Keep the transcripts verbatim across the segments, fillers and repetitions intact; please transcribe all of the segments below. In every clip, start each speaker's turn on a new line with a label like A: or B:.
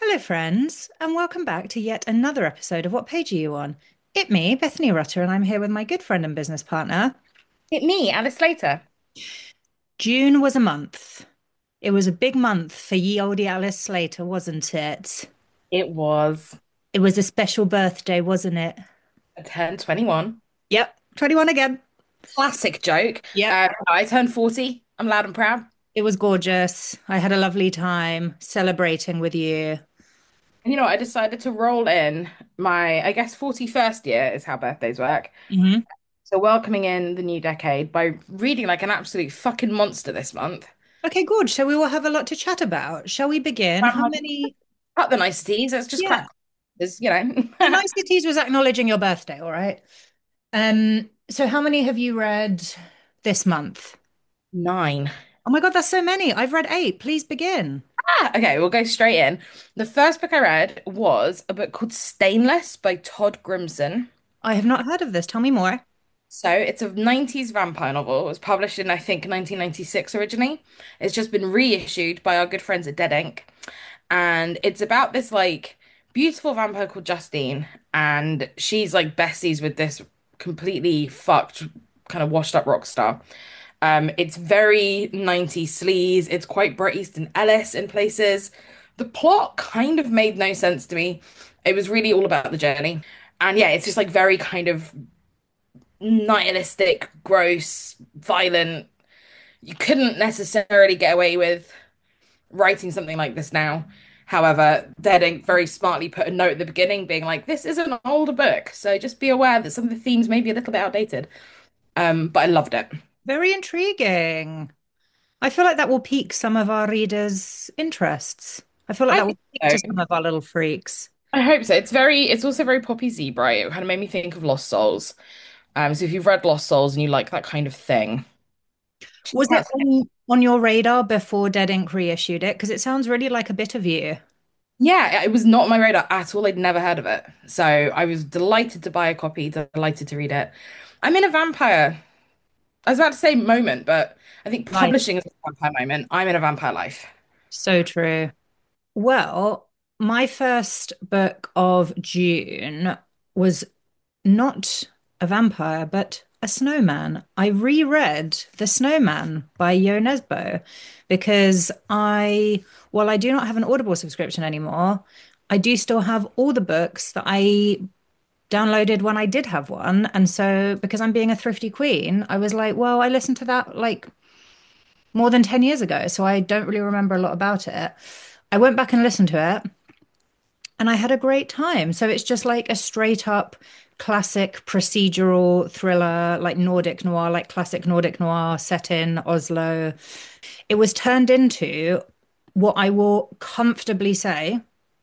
A: Hello, friends, and welcome back to yet another episode of What Page Are You On? It me, Bethany Rutter, and I'm here with my good friend and business partner.
B: Hit me, Alice Slater.
A: June was a month. It was a big month for ye olde Alice Slater, wasn't it?
B: It was
A: It was a special birthday, wasn't it?
B: a turn twenty-one.
A: Yep, twenty-one again.
B: Classic joke.
A: Yep.
B: Uh, I turned forty. I'm loud and proud.
A: It was gorgeous. I had a lovely time celebrating with you.
B: And you know what? I decided to roll in my, I guess, forty-first year is how birthdays work.
A: hmm
B: So welcoming in the new decade by reading like an absolute fucking monster this month.
A: Okay, good. So we will have a lot to chat about. Shall we begin?
B: I'm
A: How
B: like,
A: many?
B: cut the niceties. Let's just
A: Yeah,
B: crack. There's, you
A: the
B: know,
A: niceties was acknowledging your birthday, all right? Um, so how many have you read this month?
B: nine.
A: Oh my God, that's so many. I've read eight. Please begin.
B: Ah, okay, we'll go straight in. The first book I read was a book called Stainless by Todd Grimson.
A: I have not heard of this. Tell me more.
B: So it's a nineties vampire novel. It was published in, I think, nineteen ninety-six originally. It's just been reissued by our good friends at Dead Ink. And it's about this like beautiful vampire called Justine. And she's like besties with this completely fucked, kind of washed up rock star. Um, it's very nineties sleaze. It's quite Bret Easton Ellis in places. The plot kind of made no sense to me. It was really all about the journey. And yeah, it's just like very kind of nihilistic, gross, violent. You couldn't necessarily get away with writing something like this now. However, Dead Ink very smartly put a note at the beginning being like, this is an older book, so just be aware that some of the themes may be a little bit outdated. Um, but I loved it.
A: Very intriguing. I feel like that will pique some of our readers' interests. I feel like
B: I
A: that
B: think
A: will speak to
B: so.
A: some of our little freaks.
B: I hope so. It's very, it's also very Poppy Zebra. It kind of made me think of Lost Souls. Um, so if you've read Lost Souls and you like that kind of thing, check
A: Was it
B: out.
A: on, on your radar before Dead Ink reissued it? Because it sounds really like a bit of you.
B: Yeah, it was not on my radar at all. I'd never heard of it. So I was delighted to buy a copy, delighted to read it. I'm in a vampire, I was about to say moment, but I think
A: Life.
B: publishing is a vampire moment. I'm in a vampire life.
A: So true. Well, my first book of June was not a vampire, but a snowman. I reread The Snowman by Yo Nesbo because I, while I do not have an Audible subscription anymore, I do still have all the books that I downloaded when I did have one. And so, because I'm being a thrifty queen, I was like, well, I listened to that like more than ten years ago, so I don't really remember a lot about it. I went back and listened to it and I had a great time. So it's just like a straight up classic procedural thriller, like Nordic noir, like classic Nordic noir set in Oslo. It was turned into what I will comfortably say,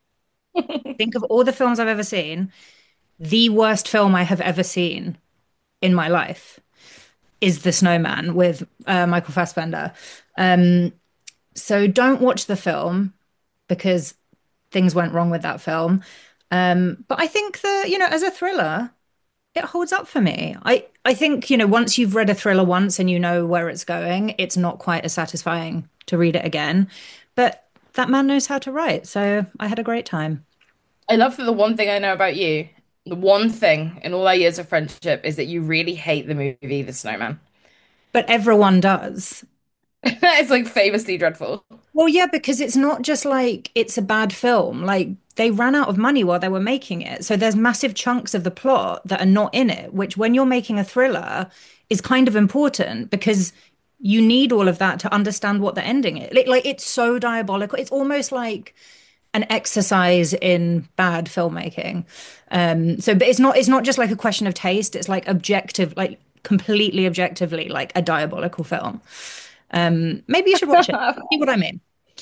A: think of all the films I've ever seen, the worst film I have ever seen in my life is The Snowman with uh, Michael Fassbender. Um, so don't watch the film because things went wrong with that film. Um, but I think that, you know, as a thriller, it holds up for me. I, I think, you know, once you've read a thriller once and you know where it's going, it's not quite as satisfying to read it again. But that man knows how to write. So I had a great time.
B: I love that the one thing I know about you, the one thing in all our years of friendship is that you really hate the movie The Snowman.
A: But everyone does.
B: It's like famously dreadful.
A: Well, yeah, because it's not just like it's a bad film. Like they ran out of money while they were making it. So there's massive chunks of the plot that are not in it, which when you're making a thriller is kind of important because you need all of that to understand what the ending is. Like, like it's so diabolical. It's almost like an exercise in bad filmmaking. Um, so but it's not it's not just like a question of taste, it's like objective, like completely objectively like a diabolical film. Um, maybe you should watch it. See what I mean?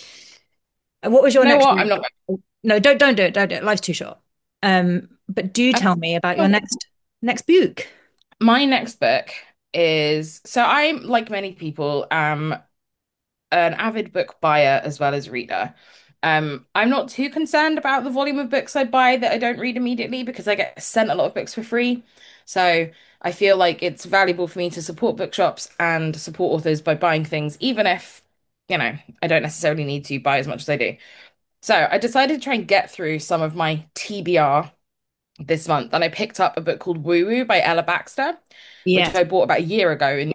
A: Uh, What was your
B: You know
A: next
B: what?
A: read?
B: I'm not.
A: No, don't don't do it. Don't do it. Life's too short. Um, but do tell me about your next next book.
B: My next book is so I'm like many people, um an avid book buyer as well as reader. Um, I'm not too concerned about the volume of books I buy that I don't read immediately because I get sent a lot of books for free. So I feel like it's valuable for me to support bookshops and support authors by buying things, even if, you know, I don't necessarily need to buy as much as I do. So I decided to try and get through some of my T B R this month, and I picked up a book called Woo Woo by Ella Baxter, which
A: Yes.
B: I bought about a year ago. And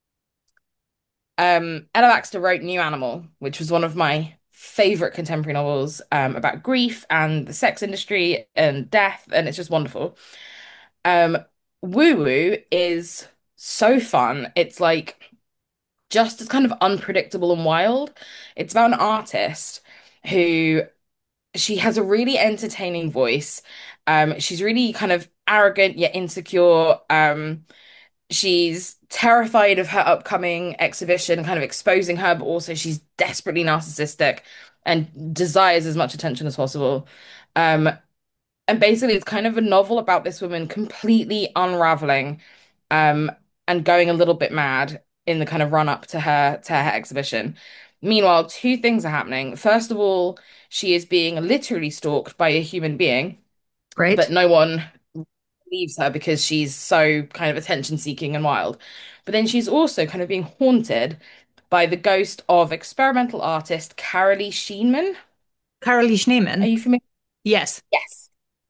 B: um, Ella Baxter wrote New Animal, which was one of my favorite contemporary novels um, about grief and the sex industry and death, and it's just wonderful. Um, Woo Woo is so fun. It's like just as kind of unpredictable and wild. It's about an artist who she has a really entertaining voice. Um, she's really kind of arrogant yet insecure. Um, she's terrified of her upcoming exhibition, kind of exposing her, but also she's desperately narcissistic and desires as much attention as possible. Um, and basically, it's kind of a novel about this woman completely unraveling, um, and going a little bit mad in the kind of run up to her to her exhibition. Meanwhile, two things are happening. First of all, she is being literally stalked by a human being, but
A: Great.
B: no one leaves her because she's so kind of attention seeking and wild. But then she's also kind of being haunted by the ghost of experimental artist Carolee Scheinman.
A: Carolee
B: Are
A: Schneemann.
B: you familiar?
A: Yes.
B: Yes.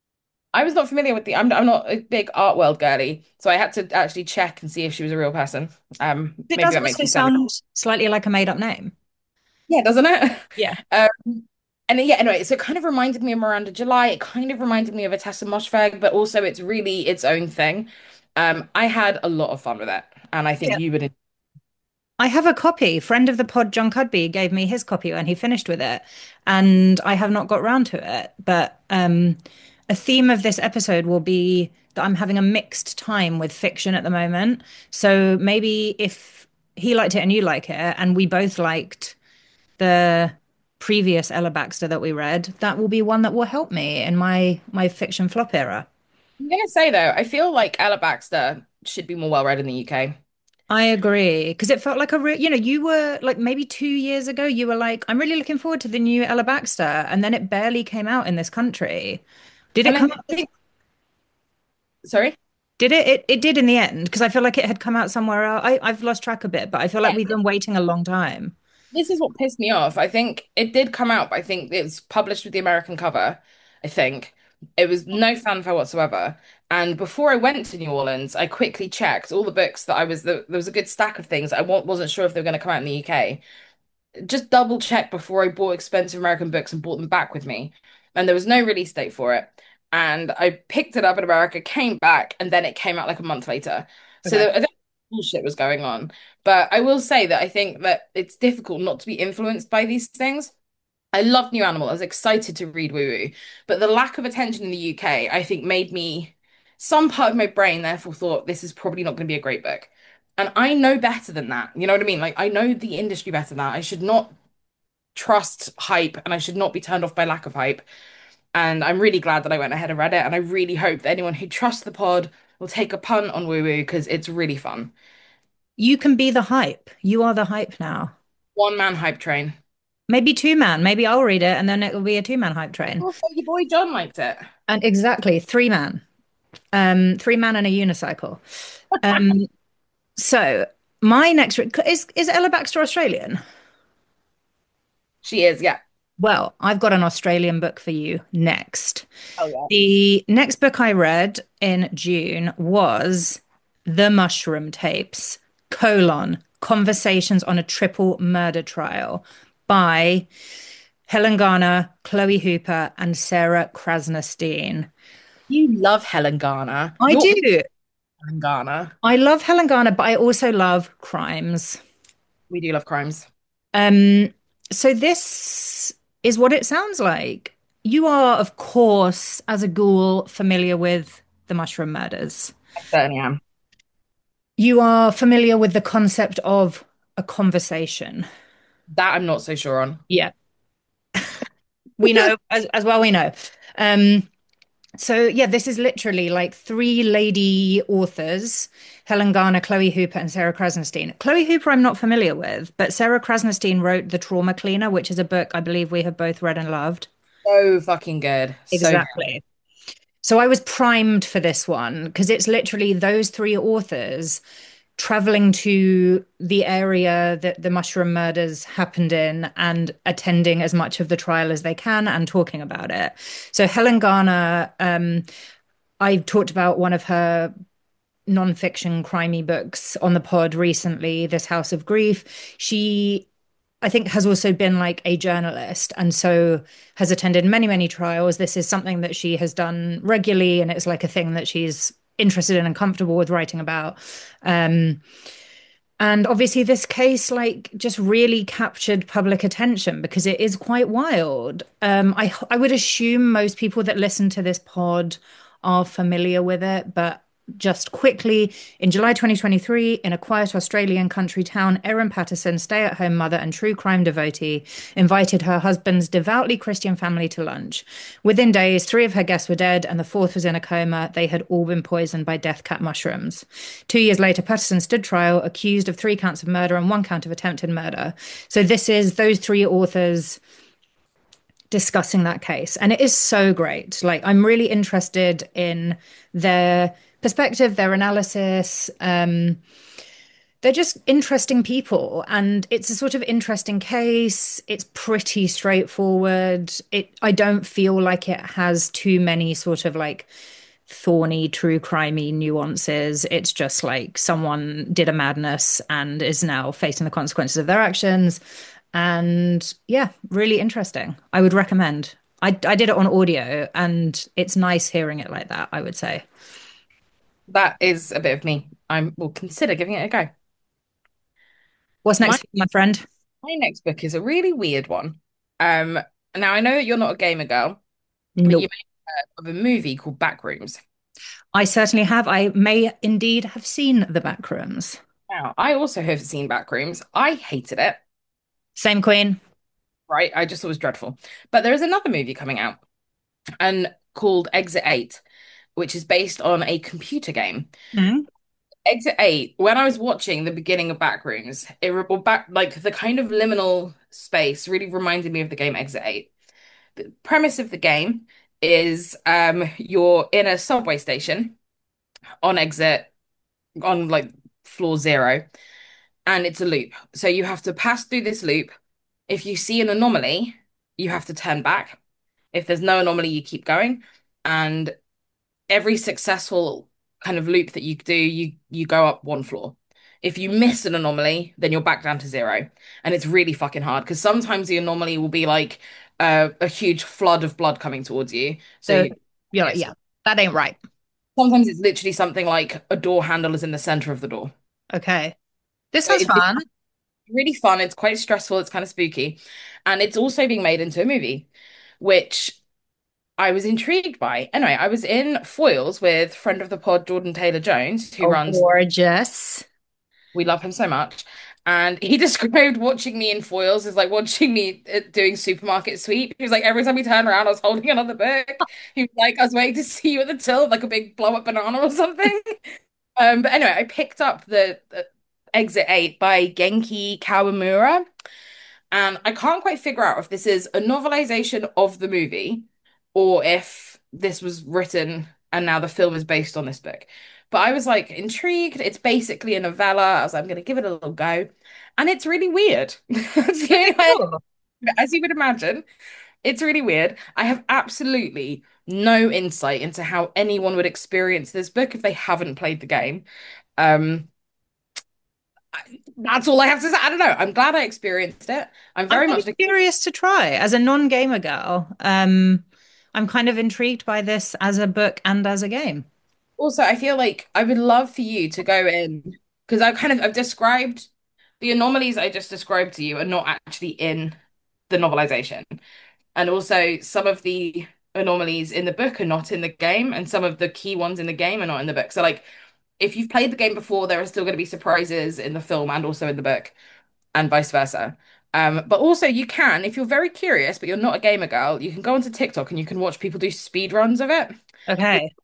B: I was not familiar with the. I'm I'm not a big art world girly, so I had to actually check and see if she was a real person. Um,
A: It
B: maybe
A: does
B: that makes
A: also
B: me sound.
A: sound slightly like a made-up name.
B: Yeah, doesn't it?
A: Yeah.
B: Um, and yeah, anyway, so it kind of reminded me of Miranda July. It kind of reminded me of a Tessa Moshfegh, but also it's really its own thing. Um, I had a lot of fun with it, and I think
A: Yeah.
B: you would.
A: I have a copy. Friend of the pod, John Cudby, gave me his copy when he finished with it, and I have not got round to it. But um, a theme of this episode will be that I'm having a mixed time with fiction at the moment. So maybe if he liked it and you like it, and we both liked the previous Ella Baxter that we read, that will be one that will help me in my my fiction flop era.
B: I'm gonna say though, I feel like Ella Baxter should be more well read in the U K.
A: I agree because it felt like a real, you know, you were like maybe two years ago, you were like, I'm really looking forward to the new Ella Baxter, and then it barely came out in this country. Did it
B: And I
A: come out?
B: think, sorry.
A: Did it? It, it did in the end because I feel like it had come out somewhere else. I, I've lost track a bit, but I feel like
B: Yeah,
A: we've been waiting a long time.
B: this is what pissed me off. I think it did come out, but I think it was published with the American cover. I think it was no fanfare whatsoever. And before I went to New Orleans, I quickly checked all the books that I was there was a good stack of things. I wa- wasn't sure if they were going to come out in the U K. Just double check before I bought expensive American books and brought them back with me. And there was no release date for it. And I picked it up in America, came back, and then it came out like a month later. So
A: Okay.
B: there, I don't bullshit was going on. But I will say that I think that it's difficult not to be influenced by these things. I loved New Animal. I was excited to read Woo Woo, but the lack of attention in the U K, I think, made me some part of my brain therefore thought this is probably not going to be a great book. And I know better than that. You know what I mean? Like I know the industry better than that. I should not trust hype and I should not be turned off by lack of hype. And I'm really glad that I went ahead and read it. And I really hope that anyone who trusts the pod will take a punt on Woo Woo because it's really fun.
A: You can be the hype. You are the hype now.
B: One man hype train.
A: Maybe two man. Maybe I'll read it and then it will be a two man hype train.
B: Also, your boy John liked it.
A: And exactly, three man. Um, three man and a unicycle. Um, So my next re- is is Ella Baxter Australian?
B: She is, yeah.
A: Well, I've got an Australian book for you next.
B: Oh yeah.
A: The next book I read in June was The Mushroom Tapes, colon, Conversations on a Triple Murder Trial by Helen Garner, Chloe Hooper, and Sarah Krasnostein.
B: You love Helen Garner.
A: I
B: You're
A: do.
B: Helen Garner.
A: I love Helen Garner, but I also love crimes.
B: We do love crimes.
A: Um, so this is what it sounds like. You are, of course, as a ghoul, familiar with the mushroom murders.
B: I certainly am.
A: You are familiar with the concept of a conversation.
B: That I'm not so sure on.
A: Yeah, we know as, as well we know. Um, so yeah, this is literally like three lady authors, Helen Garner, Chloe Hooper, and Sarah Krasnostein. Chloe Hooper I'm not familiar with, but Sarah Krasnostein wrote The Trauma Cleaner, which is a book I believe we have both read and loved.
B: So fucking good. So good.
A: Exactly. So I was primed for this one because it's literally those three authors traveling to the area that the mushroom murders happened in and attending as much of the trial as they can and talking about it. So Helen Garner, um, I talked about one of her nonfiction crimey books on the pod recently, This House of Grief. She, I think, has also been like a journalist and so has attended many, many trials. This is something that she has done regularly, and it's like a thing that she's interested in and comfortable with writing about. Um, and obviously, this case, like, just really captured public attention because it is quite wild. Um, I I would assume most people that listen to this pod are familiar with it, but just quickly, in July twenty twenty-three, in a quiet Australian country town, Erin Patterson, stay-at-home mother and true crime devotee, invited her husband's devoutly Christian family to lunch. Within days, three of her guests were dead, and the fourth was in a coma. They had all been poisoned by death cap mushrooms. Two years later, Patterson stood trial, accused of three counts of murder and one count of attempted murder. So this is those three authors discussing that case. And it is so great. Like, I'm really interested in their perspective, their analysis. Um, they're just interesting people. And it's a sort of interesting case. It's pretty straightforward. It, I don't feel like it has too many sort of like thorny, true crimey nuances. It's just like someone did a madness and is now facing the consequences of their actions. And yeah, really interesting. I would recommend. I, I did it on audio and it's nice hearing it like that, I would say.
B: That is a bit of me. I will consider giving it a go.
A: What's
B: My
A: next for you, my friend?
B: my next book is a really weird one. Um, now I know that you're not a gamer girl, but you
A: Nope.
B: may have heard of a movie called Backrooms.
A: I certainly have. I may indeed have seen the Backrooms.
B: Now, I also have seen Backrooms. I hated it,
A: Same queen.
B: right? I just thought it was dreadful. But there is another movie coming out and called Exit eight, which is based on a computer game.
A: Mm.
B: Exit eight, when I was watching the beginning of Backrooms, it re- well, back like the kind of liminal space really reminded me of the game Exit eight. The premise of the game is um you're in a subway station on exit on like floor zero, and it's a loop. So you have to pass through this loop. If you see an anomaly, you have to turn back. If there's no anomaly, you keep going. And every successful kind of loop that you do, you you go up one floor. If you miss an anomaly, then you're back down to zero. And it's really fucking hard because sometimes the anomaly will be like uh, a huge flood of blood coming towards you. So
A: So
B: you
A: you're like,
B: yes.
A: yeah, that ain't right.
B: Sometimes it's literally something like a door handle is in the center of the door.
A: Okay. This sounds
B: It, it's
A: fun.
B: really fun. It's quite stressful. It's kind of spooky. And it's also being made into a movie, which I was intrigued by. Anyway, I was in Foyles with friend of the pod, Jordan Taylor Jones, who
A: Oh,
B: runs,
A: gorgeous.
B: we love him so much. And he described watching me in Foyles as like watching me uh, doing supermarket sweep. He was like, every time we turned around, I was holding another book. He was like, I was waiting to see you at the till, like a big blow up banana or something. Um, but anyway, I picked up the, the Exit eight by Genki Kawamura. And I can't quite figure out if this is a novelization of the movie or if this was written and now the film is based on this book. But I was like intrigued. It's basically a novella. I was like, I'm going to give it a little go. And it's really weird. That's the only way-
A: Cool.
B: As you would imagine, it's really weird. I have absolutely no insight into how anyone would experience this book if they haven't played the game. Um, that's all I have to say. I don't know. I'm glad I experienced it. I'm
A: I'm
B: very
A: kind
B: much
A: of curious to try as a non-gamer girl. Um, I'm kind of intrigued by this as a book and as a game.
B: also, I feel like I would love for you to go in because I've kind of I've described the anomalies I just described to you are not actually in the novelization. And also some of the anomalies in the book are not in the game, and some of the key ones in the game are not in the book. So like if you've played the game before, there are still going to be surprises in the film and also in the book, and vice versa. Um, but also you can, if you're very curious, but you're not a gamer girl, you can go onto TikTok and you can watch people do speed runs of it. Which,
A: Okay.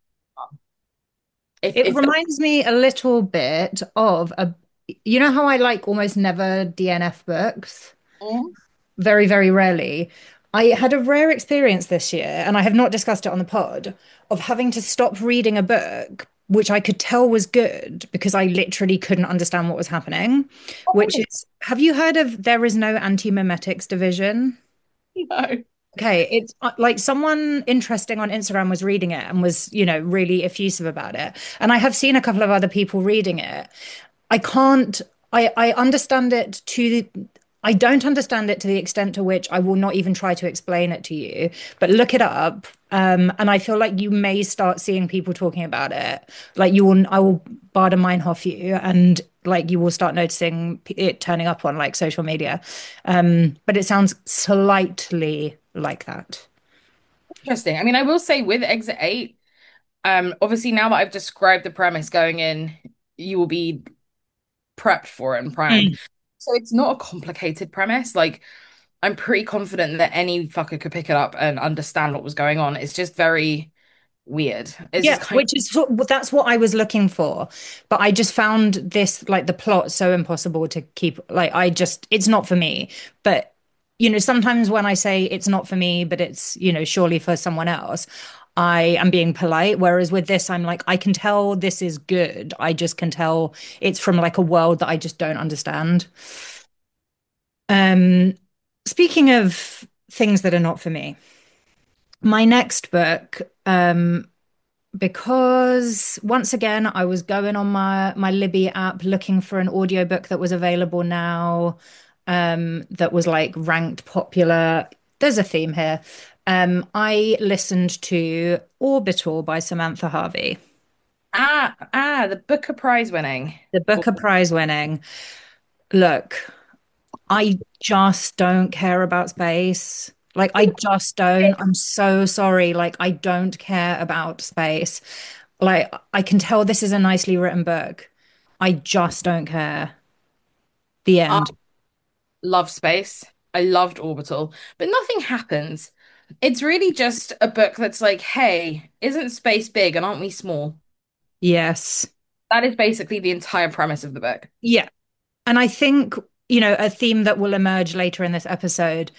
B: if
A: It
B: if
A: reminds me a little bit of a, you know how I like almost never D N F books? Very, very rarely. I had a rare experience this year, and I have not discussed it on the pod, of having to stop reading a book which I could tell was good because I literally couldn't understand what was happening,
B: Oh,
A: which
B: really?
A: is, have you heard of There Is No Anti-Memetics Division?
B: No.
A: Okay, it's uh, like someone interesting on Instagram was reading it and was, you know, really effusive about it. And I have seen a couple of other people reading it. I can't, I, I understand it to, I don't understand it to the extent to which I will not even try to explain it to you, but look it up. Um, and I feel like you may start seeing people talking about it. Like you will, I will Baader Meinhof you, and like you will start noticing it turning up on like social media. Um, but it sounds slightly like that.
B: Interesting. I mean, I will say with Exit eight, um, obviously now that I've described the premise going in, you will be prepped for it and primed.
A: Mm.
B: So it's not a complicated premise. Like I'm pretty confident that any fucker could pick it up and understand what was going on. It's just very weird. It's
A: Yeah,
B: just kind
A: which is sort- well, that's what I was looking for. But I just found this like the plot so impossible to keep. Like I just, it's not for me. But you know, sometimes when I say it's not for me, but it's, you know, surely for someone else, I am being polite. Whereas with this, I'm like, I can tell this is good. I just can tell it's from like a world that I just don't understand. Um, Speaking of things that are not for me, my next book, um, because once again I was going on my my Libby app looking for an audiobook that was available now, um that was like ranked popular. There's a theme here. um I listened to Orbital by Samantha Harvey,
B: ah ah the Booker Prize winning.
A: the Booker Prize winning. Look, I just don't care about space. Like, I just don't. I'm so sorry. Like, I don't care about space. Like, I can tell this is a nicely written book. I just don't care. The
B: I
A: end.
B: love space. I loved Orbital, but nothing happens. It's really just a book that's like, hey, isn't space big and aren't we small?
A: Yes.
B: That is basically the entire premise of the book.
A: Yeah. And I think, you know, a theme that will emerge later in this episode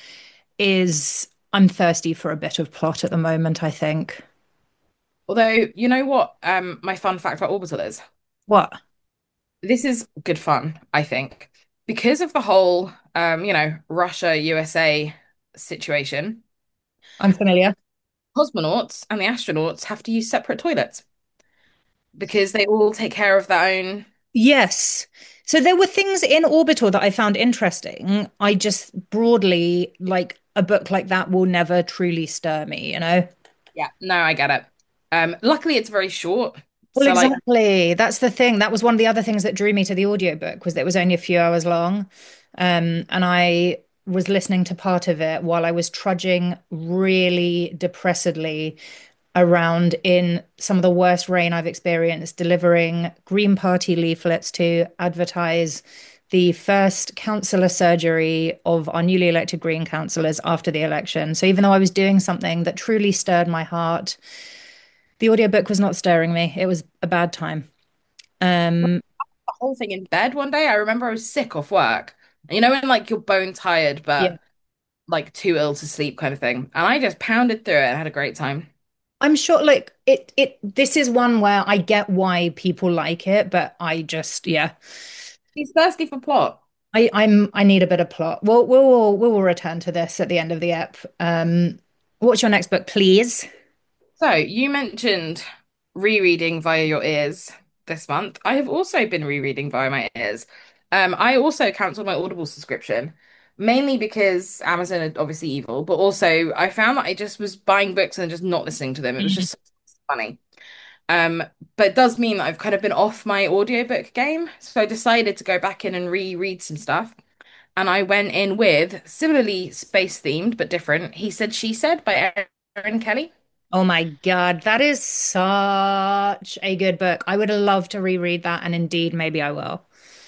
A: is I'm thirsty for a bit of plot at the moment, I think.
B: Although, you know what, um, my fun fact about Orbital is?
A: What?
B: This is good fun, I think. Because of the whole um, you know, Russia U S A situation,
A: I'm familiar.
B: cosmonauts and the astronauts have to use separate toilets because they all take care of their own.
A: Yes. So there were things in Orbital that I found interesting. I just broadly, like a book like that will never truly stir me, you know?
B: Yeah, no, I get it. Um, luckily it's very short.
A: Well,
B: So like,
A: exactly. That's the thing. That was one of the other things that drew me to the audiobook was that it was only a few hours long. Um, and I was listening to part of it while I was trudging really depressedly around in some of the worst rain I've experienced, delivering Green Party leaflets to advertise the first councillor surgery of our newly elected Green councillors after the election. So even though I was doing something that truly stirred my heart, the audiobook was not stirring me. It was a bad time. Um,
B: the whole thing in bed one day. I remember I was sick off work. And you know when like you're bone tired
A: yeah.
B: but like too ill to sleep kind of thing. And I just pounded through it and had a great time.
A: I'm sure like it it this is one where I get why people like it, but I just yeah.
B: He's thirsty for plot.
A: I, I'm I need a bit of plot. We'll we'll we will return to this at the end of the ep. Um, what's your next book, please?
B: So you mentioned rereading via your ears this month. I have also been rereading via my ears. Um, I also cancelled my Audible subscription, mainly because Amazon are obviously evil, but also I found that I just was buying books and just not listening to them. It was
A: Mhm.
B: just so funny. Um, but it does mean that I've kind of been off my audiobook game. So I decided to go back in and reread some stuff. And I went in with similarly space themed but different. He Said, She Said by Erin Kelly.
A: Oh my God, that is such a good book. I would love to reread that, and indeed, maybe I will.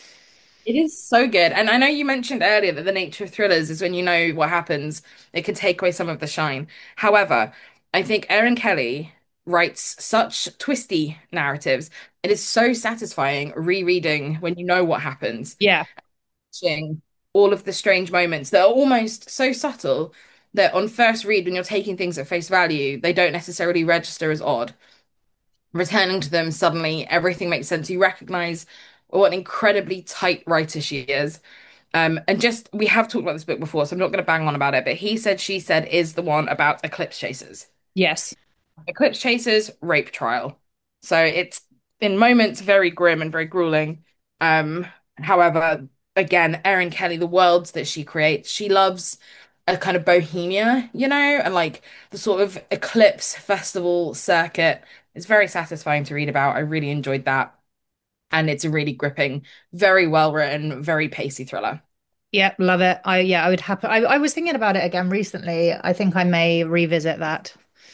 B: It is so good. And I know you mentioned earlier that the nature of thrillers is when you know what happens, it can take away some of the shine. However, I think Erin Kelly writes such twisty narratives. It is so satisfying rereading when you know what happens,
A: Yeah.
B: watching all of the strange moments that are almost so subtle that on first read, when you're taking things at face value, they don't necessarily register as odd. returning to them, suddenly everything makes sense. You recognize what an incredibly tight writer she is. Um, and just we have talked about this book before, so I'm not going to bang on about it, but He Said, She Said is the one about eclipse chasers.
A: Yes.
B: Eclipse chasers, rape trial. So it's in moments very grim and very grueling. Um, however, again, Erin Kelly, the worlds that she creates, she loves a kind of bohemia, you know, and like the sort of eclipse festival circuit. It's very satisfying to read about. I really enjoyed that. And it's a really gripping, very well written, very pacey thriller.
A: Yep, love it. I yeah, I would happen. I, I was thinking about it again recently. I think I may revisit that.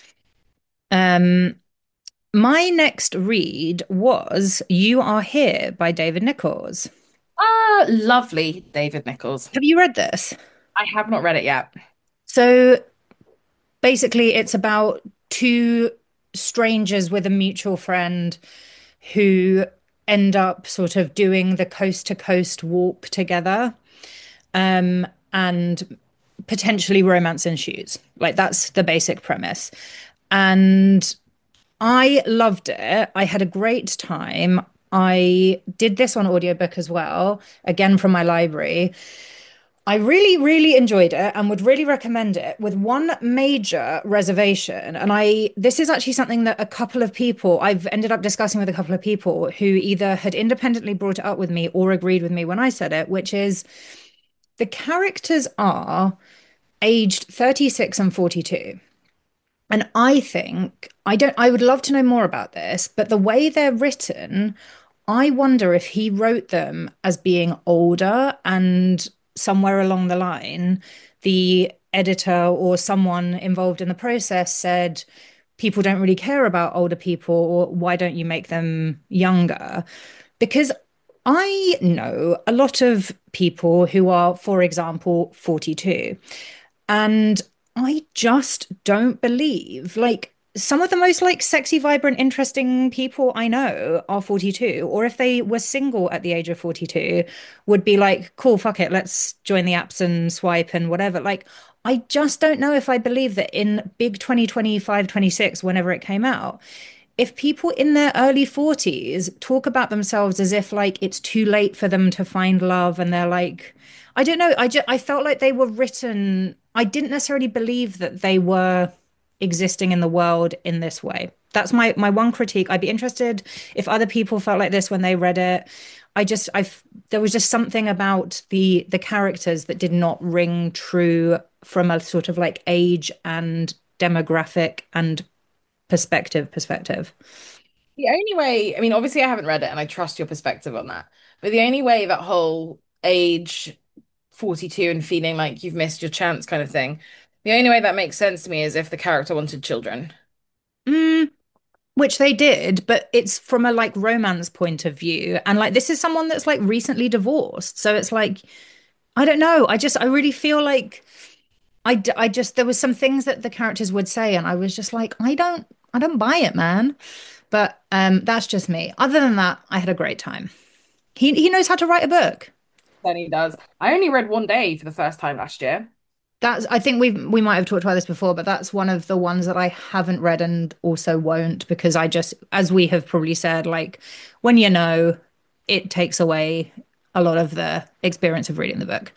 A: Um, my next read was You Are Here by David Nichols.
B: Ah, lovely, David Nichols.
A: Have you read this?
B: I have not read it yet.
A: So basically, it's about two strangers with a mutual friend who end up sort of doing the coast to coast walk together. Um, and potentially romance ensues. Like that's the basic premise. And I loved it. I had a great time. I did this on audiobook as well, again from my library. I really, really enjoyed it and would really recommend it with one major reservation. And I, this is actually something that a couple of people, I've ended up discussing with a couple of people who either had independently brought it up with me or agreed with me when I said it, which is the characters are aged thirty-six and forty-two. And I think, I don't, I would love to know more about this, but the way they're written, I wonder if he wrote them as being older and somewhere along the line, the editor or someone involved in the process said, people don't really care about older people, or why don't you make them younger? Because I know a lot of people who are, for example, forty-two. And I just don't believe, like, some of the most like sexy, vibrant, interesting people I know are forty-two, or if they were single at the age of forty-two, would be like, cool, fuck it, let's join the apps and swipe and whatever. Like, I just don't know if I believe that in big twenty twenty-five, twenty-six, whenever it came out, if people in their early forties talk about themselves as if like it's too late for them to find love and they're like, I don't know, I just I felt like they were written, I didn't necessarily believe that they were existing in the world in this way. That's my my one critique. I'd be interested if other people felt like this when they read it. I just I there was just something about the the characters that did not ring true from a sort of like age and demographic and perspective perspective.
B: The only way, I mean, obviously I haven't read it and I trust your perspective on that, but the only way that whole age forty-two and feeling like you've missed your chance kind of thing, the only way that makes sense to me is if the character wanted children.
A: Mm, which they did, but it's from a like romance point of view. And like this is someone that's like recently divorced. So it's like, I don't know. I just, I really feel like I, d- I just, there was some things that the characters would say, and I was just like, I don't, I don't buy it, man. But um, that's just me. Other than that, I had a great time. He he knows how to write a book.
B: Then he does. I only read One Day for the first time last year.
A: That's I think we we might have talked about this before, but that's one of the ones that I haven't read and also won't because I just, as we have probably said, like when you know, it takes away a lot of the experience of reading the book.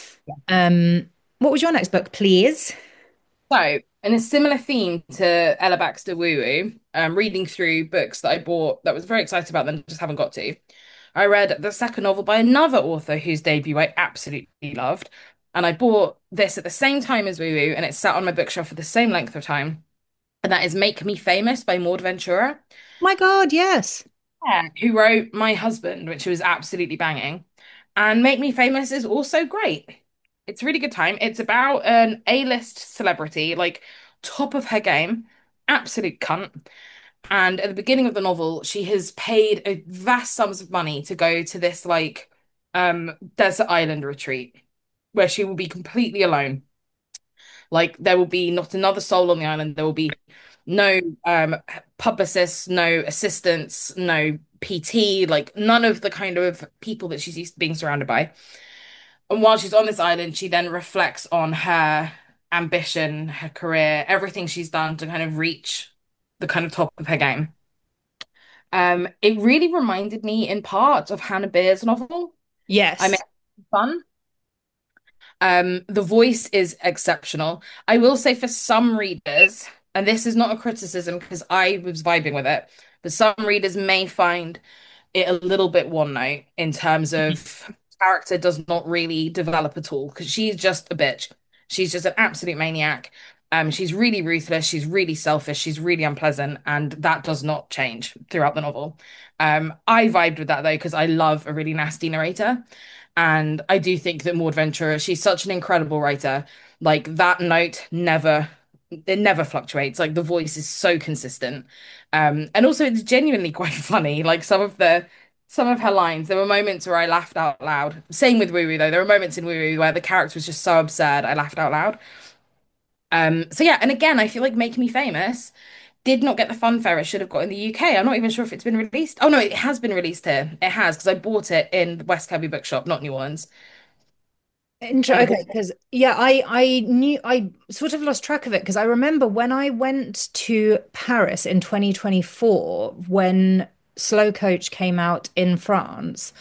A: Um, what was your next book, please?
B: So, in a similar theme to Ella Baxter Woo Woo, um, reading through books that I bought that was very excited about them, just haven't got to. I read the second novel by another author whose debut I absolutely loved. And I bought this at the same time as Woo Woo, and it sat on my bookshelf for the same length of time. And that is Make Me Famous by Maud Ventura,
A: My God, yes.
B: yeah, who wrote My Husband, which was absolutely banging. And Make Me Famous is also great. It's a really good time. It's about an A-list celebrity, like top of her game, absolute cunt. And at the beginning of the novel, she has paid a vast sums of money to go to this like um desert island retreat where she will be completely alone. Like there will be not another soul on the island. There will be no um publicists, no assistants, no P T, like none of the kind of people that she's used to being surrounded by. And while she's on this island, she then reflects on her ambition, her career, everything she's done to kind of reach the kind of top of her game. Um, it really reminded me in part of Hannah Beer's novel. I mean,
A: Yes.
B: fun. Um, the voice is exceptional. I will say for some readers, and this is not a criticism because I was vibing with it, but some readers may find it a little bit one note in terms of character does not really develop at all because she's just a bitch. She's just an absolute maniac. Um, she's really ruthless, she's really selfish, she's really unpleasant, and that does not change throughout the novel. Um, I vibed with that though because I love a really nasty narrator. And I do think that Maud Ventura, she's such an incredible writer. Like that note never, it never fluctuates. Like the voice is so consistent. Um, and also it's genuinely quite funny. Like some of the, some of her lines, there were moments where I laughed out loud. Same with Woo Woo though. There were moments in Woo Woo where the character was just so absurd, I laughed out loud. Um, so yeah, and again, I feel like Make Me Famous did not get the fanfare it should have got in the U K. I'm not even sure if it's been released. Oh no, it has been released here. It has because I bought it in the West Kirby Bookshop, not New Orleans.
A: Inter
B: I
A: okay,
B: bought
A: because yeah, I I knew I sort of lost track of it because I remember when I went to Paris in twenty twenty-four when Slow Coach came out in France.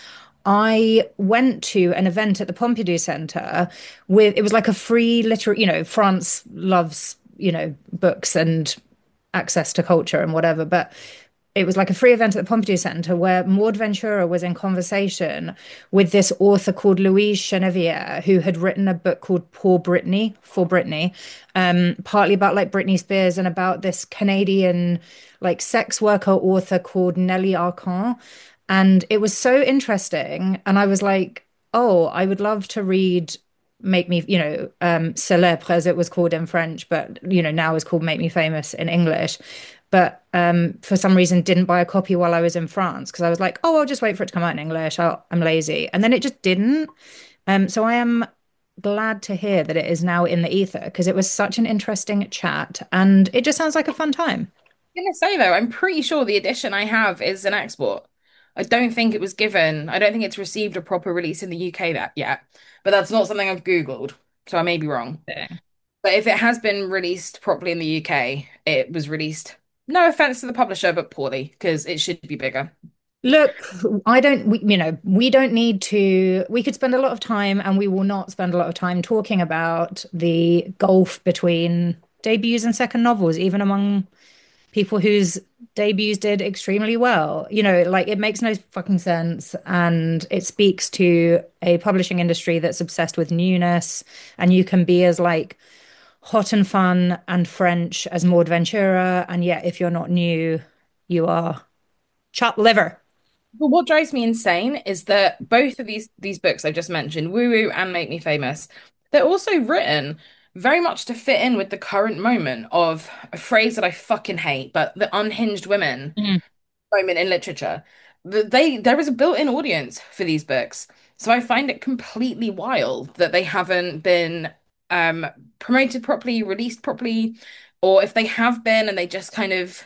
A: I went to an event at the Pompidou Center with it was like a free literary, you know, France loves, you know, books and access to culture and whatever, but it was like a free event at the Pompidou Center where Maud Ventura was in conversation with this author called Louise Chenevier, who had written a book called Poor Brittany, for Brittany, um, partly about like Britney Spears and about this Canadian like sex worker author called Nellie Arcan. And it was so interesting. And I was like, oh, I would love to read Make Me, you know, um, Célèbre as it was called in French, but you know, now is called Make Me Famous in English, but um, for some reason didn't buy a copy while I was in France because I was like, oh, I'll just wait for it to come out in English. I'll, I'm lazy. And then it just didn't. Um, so I am glad to hear that it is now in the ether because it was such an interesting chat and it just sounds like a fun time.
B: gonna say though, I'm pretty sure the edition I have is an export. I don't think it was given, I don't think it's received a proper release in the U K that yet, but that's not something I've Googled, so I may be wrong. But if it has been released properly in the U K, it was released, no offense to the publisher, but poorly, because it should be bigger.
A: Look, I don't, we, you know, we don't need to, we could spend a lot of time and we will not spend a lot of time talking about the gulf between debuts and second novels, even among people whose debuts did extremely well. You know, like it makes no fucking sense. And it speaks to a publishing industry that's obsessed with newness. And you can be as like hot and fun and French as Maud Ventura. And yet, if you're not new, you are chopped liver.
B: But what drives me insane is that both of these these books I just mentioned, Woo Woo and Make Me Famous, they're also written very much to fit in with the current moment of a phrase that I fucking hate, but the unhinged women
A: Mm.
B: moment in literature. The- They there is a built-in audience for these books. So I find it completely wild that they haven't been um promoted properly, released properly, or if they have been and they just kind of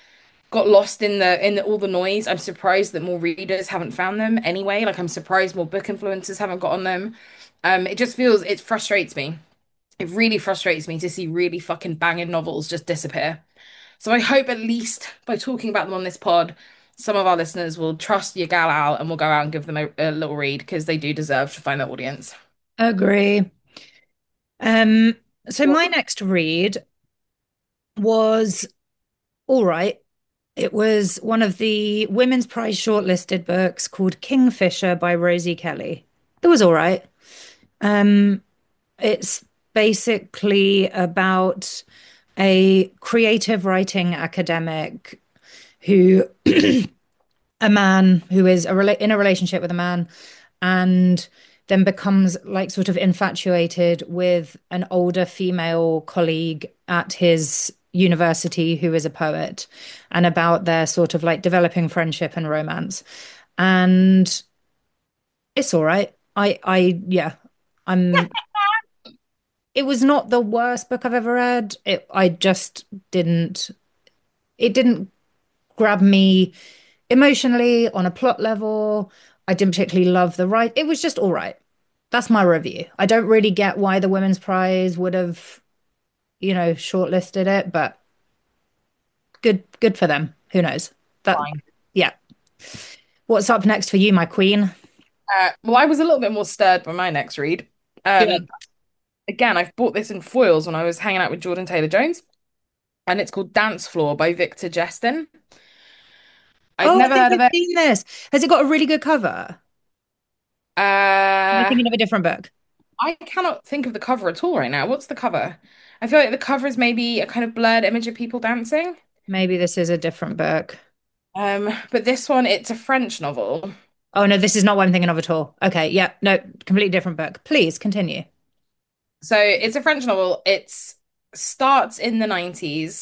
B: got lost in the in the, all the noise. I'm surprised that more readers haven't found them anyway. Like I'm surprised more book influencers haven't got on them. Um, it just feels it frustrates me. It really frustrates me to see really fucking banging novels just disappear. So I hope at least by talking about them on this pod, some of our listeners will trust your gal Al and will go out and give them a, a little read because they do deserve to find their audience.
A: Agree. Um, so my next read was all right. It was one of the Women's Prize shortlisted books called Kingfisher by Rosie Kelly. It was all right. Um, it's basically about a creative writing academic who, a man who is a rela in a relationship with a man and then becomes like sort of infatuated with an older female colleague at his university who is a poet and about their sort of like developing friendship and romance. And it's all right. I I yeah. I'm it was not the worst book I've ever read. It I just didn't it didn't grab me emotionally on a plot level. I didn't particularly love the write. It was just all right. That's my review. I don't really get why the Women's Prize would have, you know, shortlisted it, but good good for them. Who knows? That
B: Fine.
A: Yeah. What's up next for you, my queen?
B: Uh, well, I was a little bit more stirred by my next read. Um,
A: Good.
B: again, I've bought this in foils when I was hanging out with Jordan Taylor Jones, and it's called Dance Floor by Victor Jestin. I'd
A: Oh, I
B: never
A: think
B: heard of
A: I've
B: it.
A: seen this. Has it got a really good cover? Am I
B: Uh,
A: thinking of a different book?
B: I cannot think of the cover at all right now. What's the cover? I feel like the cover is maybe a kind of blurred image of people dancing.
A: Maybe this is a different book.
B: Um, but this one, it's a French novel.
A: Oh no, this is not what I'm thinking of at all. Okay, yeah, no, completely different book. Please continue.
B: So it's a French novel. It's starts in the nineties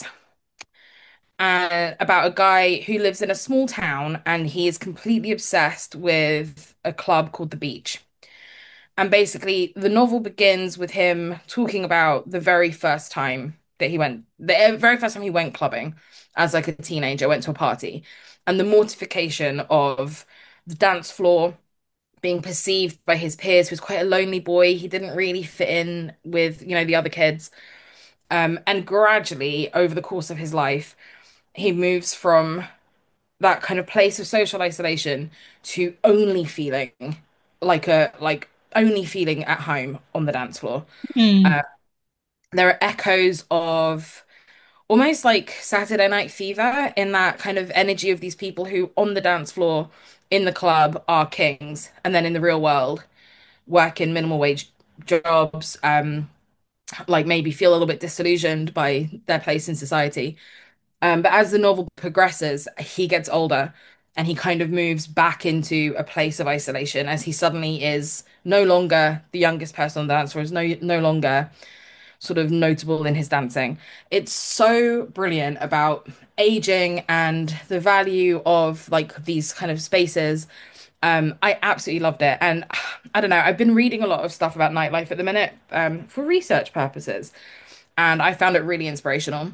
B: uh, about a guy who lives in a small town and he is completely obsessed with a club called The Beach. And basically, the novel begins with him talking about the very first time that he went, the very first time he went clubbing as like a teenager, went to a party, and the mortification of the dance floor being perceived by his peers, who was quite a lonely boy. He didn't really fit in with, you know, the other kids. Um, and gradually, over the course of his life, he moves from that kind of place of social isolation to only feeling like a like only feeling at home on the dance floor.
A: Hmm.
B: Uh, there are echoes of almost like Saturday Night Fever in that kind of energy of these people who on the dance floor in the club are kings, and then in the real world work in minimal wage jobs, um, like maybe feel a little bit disillusioned by their place in society. Um, but as the novel progresses, he gets older and he kind of moves back into a place of isolation as he suddenly is no longer the youngest person on the dance floor, is no no longer sort of notable in his dancing. It's so brilliant about aging and the value of like these kind of spaces. Um, I absolutely loved it. And I don't know, I've been reading a lot of stuff about nightlife at the minute, um, for research purposes, and I found it really inspirational.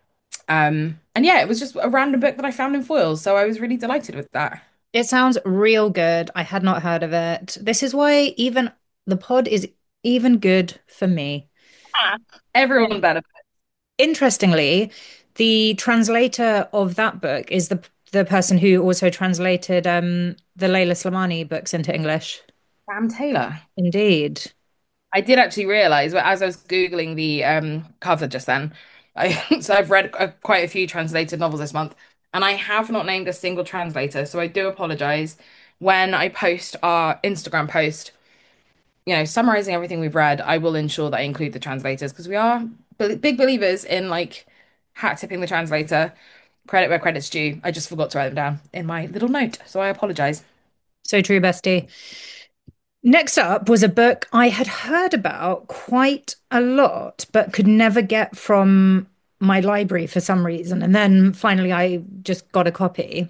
B: Um, and yeah, it was just a random book that I found in foils, so I was really delighted with that.
A: It sounds real good. I had not heard of it. This is why even the pod is even good for me.
B: Ah, everyone better.
A: Interestingly, the translator of that book is the the person who also translated um the Layla Slimani books into English.
B: Sam Taylor.
A: Indeed.
B: I did actually realize, but as I was Googling the um, cover just then, I, so I've read uh, quite a few translated novels this month, and I have not named a single translator, so I do apologize. When I post our Instagram post, you know, summarizing everything we've read, I will ensure that I include the translators because we are be- big believers in like hat tipping the translator, credit where credit's due. I just forgot to write them down in my little note, so I apologize.
A: So true, bestie. Next up was a book I had heard about quite a lot, but could never get from my library for some reason. And then finally, I just got a copy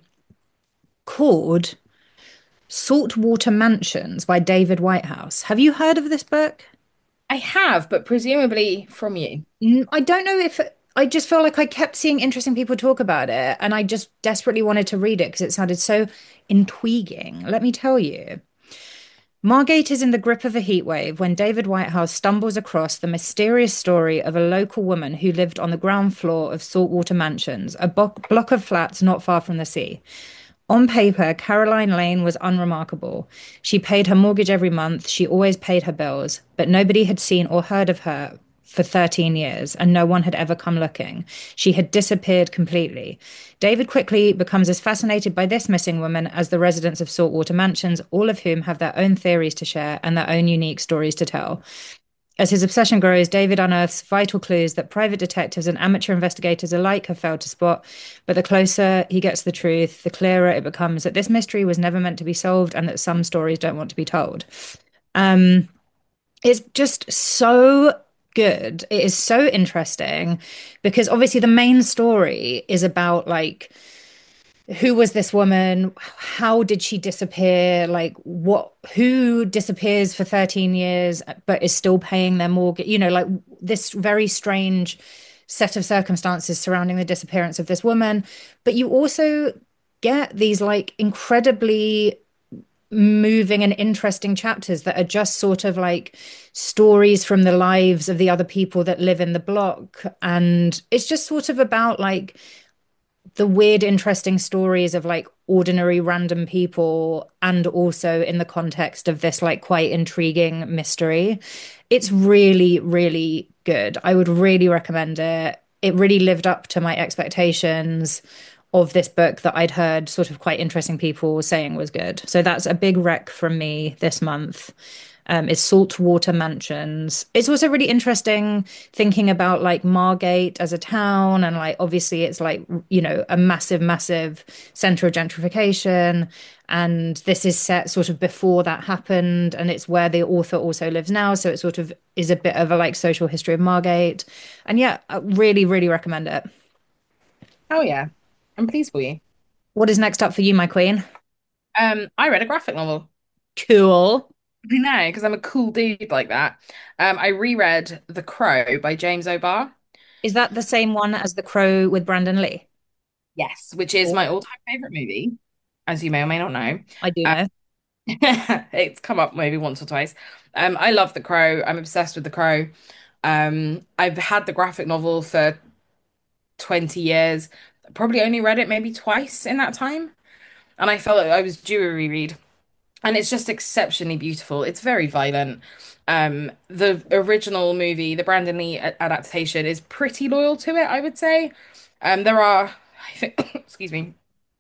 A: called Saltwater Mansions by David Whitehouse. Have you heard of this book?
B: I have, but presumably from you.
A: N- I don't know if I just felt like I kept seeing interesting people talk about it, and I just desperately wanted to read it because it sounded so intriguing. Let me tell you. Margate is in the grip of a heatwave when David Whitehouse stumbles across the mysterious story of a local woman who lived on the ground floor of Saltwater Mansions, a bo- block of flats not far from the sea. On paper, Caroline Lane was unremarkable. She paid her mortgage every month, she always paid her bills, but nobody had seen or heard of her for thirteen years, and no one had ever come looking. She had disappeared completely. David quickly becomes as fascinated by this missing woman as the residents of Saltwater Mansions, all of whom have their own theories to share and their own unique stories to tell. As his obsession grows, David unearths vital clues that private detectives and amateur investigators alike have failed to spot. But the closer he gets to the truth, the clearer it becomes that this mystery was never meant to be solved and that some stories don't want to be told. Um, it's just so good. It is so interesting because obviously the main story is about like who was this woman? How did she disappear? Like what who disappears for thirteen years but is still paying their mortgage? You know, like this very strange set of circumstances surrounding the disappearance of this woman. But you also get these like incredibly moving and interesting chapters that are just sort of like stories from the lives of the other people that live in the block. And it's just sort of about like the weird, interesting stories of like ordinary random people and also in the context of this like quite intriguing mystery. It's really, really good. I would really recommend it. It really lived up to my expectations of this book that I'd heard sort of quite interesting people saying was good. So that's a big rec from me this month. Um, is Saltwater Mansions. It's also really interesting thinking about like Margate as a town, and like obviously it's like, you know, a massive, massive center of gentrification. And this is set sort of before that happened, and it's where the author also lives now. So it sort of is a bit of a like social history of Margate. And yeah, I really, really recommend it.
B: Oh yeah, I'm pleased for you.
A: What is next up for you, my queen?
B: Um, I read a graphic novel.
A: Cool.
B: I know, because I'm a cool dude like that. Um, I reread The Crow by James O'Barr.
A: Is that the same one as The Crow with Brandon Lee?
B: Yes, which is my all-time favorite movie, as you may or may not know.
A: I do
B: Uh,
A: know.
B: it's come up maybe once or twice. Um, I love The Crow. I'm obsessed with The Crow. Um, I've had the graphic novel for twenty years. Probably only read it maybe twice in that time. And I felt like I was due a reread. And it's just exceptionally beautiful. It's very violent. Um, the original movie, the Brandon Lee a- adaptation, is pretty loyal to it, I would say. Um, there are, I think, excuse me,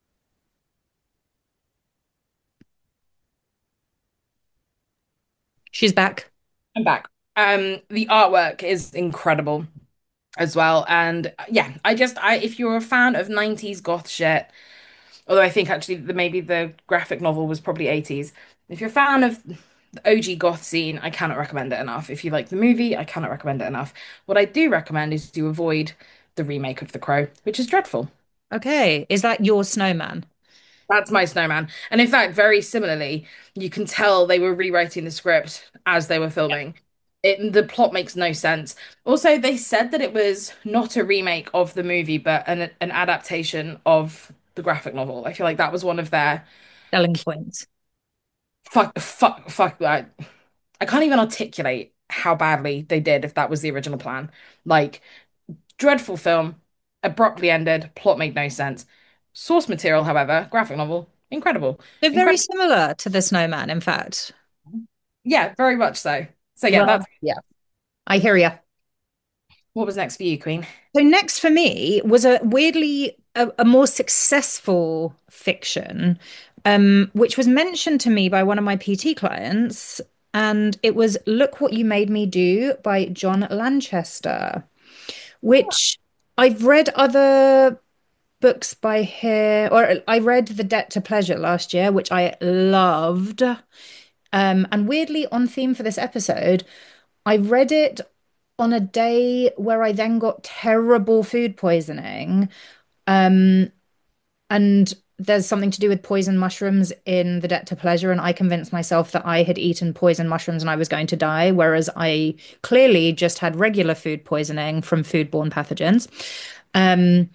A: She's back.
B: I'm back. Um, the artwork is incredible as well. And uh, yeah, I just, I if you're a fan of nineties goth shit, although I think actually the maybe the graphic novel was probably eighties. If you're a fan of the O G goth scene, I cannot recommend it enough. If you like the movie, I cannot recommend it enough. What I do recommend is to avoid the remake of The Crow, which is dreadful.
A: Okay. Is that your snowman?
B: That's my snowman. And in fact, very similarly, you can tell they were rewriting the script as they were filming. It, the plot makes no sense. Also, they said that it was not a remake of the movie, but an an adaptation of the graphic novel. I feel like that was one of their
A: Selling points.
B: fuck, fuck, fuck. I, I can't even articulate how badly they did if that was the original plan. Like, dreadful film, abruptly ended, plot made no sense. Source material, however, graphic novel, incredible.
A: They're very
B: Incredible.
A: similar to the snowman, in fact.
B: Yeah, very much so. So yeah,
A: Well,
B: that's
A: yeah, I hear you.
B: what was next for you, Queen.
A: So next for me was a weirdly a, a more successful fiction, um, which was mentioned to me by one of my P T clients, and it was Look What You Made Me Do by John Lanchester, which I've read other books by him, or I read The Debt to Pleasure last year, which I loved. Um, and weirdly, on theme for this episode, I read it on a day where I then got terrible food poisoning. Um, and there's something to do with poison mushrooms in The Debt to Pleasure, and I convinced myself that I had eaten poison mushrooms and I was going to die, whereas I clearly just had regular food poisoning from foodborne pathogens. Um,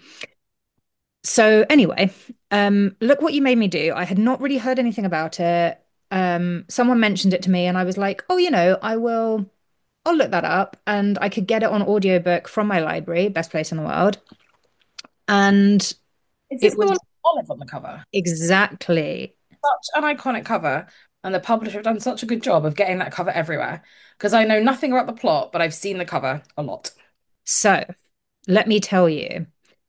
A: so anyway, um, Look What You Made Me Do. I had not really heard anything about it. Um, someone mentioned it to me, and I was like, oh, you know, I will, I'll look that up. And I could get it on audiobook from my library, best place in the world. And
B: Is
A: it
B: this the
A: was
B: one with Olive on the cover?
A: exactly
B: Such an iconic cover, and the publisher have done such a good job of getting that cover everywhere. Because I know nothing about the plot, but I've seen the cover a lot.
A: so. Let me tell you.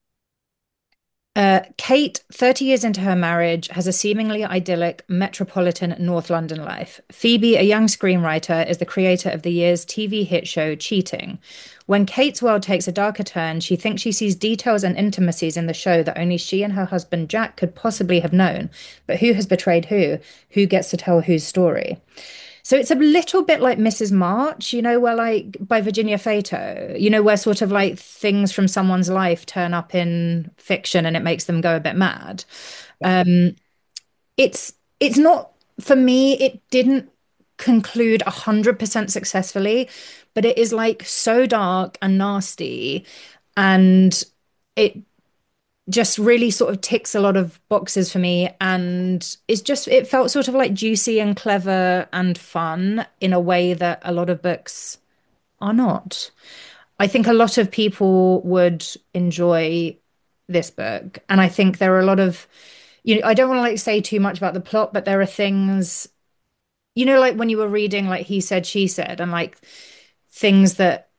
A: Uh, Kate, thirty years into her marriage, has a seemingly idyllic metropolitan North London life. Phoebe, a young screenwriter, is the creator of the year's T V hit show Cheating. When Kate's world takes a darker turn, she thinks she sees details and intimacies in the show that only she and her husband Jack could possibly have known. But who has betrayed who? Who gets to tell whose story? So it's a little bit like Missus March, you know, where like by Virginia Fato, you know, where sort of like things from someone's life turn up in fiction and it makes them go a bit mad. Um, it's it's not for me, it didn't conclude a hundred percent successfully, but it is like so dark and nasty, and it just really sort of ticks a lot of boxes for me, and it's just it felt sort of like juicy and clever and fun in a way that a lot of books are not. I think a lot of people would enjoy this book, and I think there are a lot of You know, I don't want to like say too much about the plot, but there are things, you know, like when you were reading like He Said, She Said, and like things that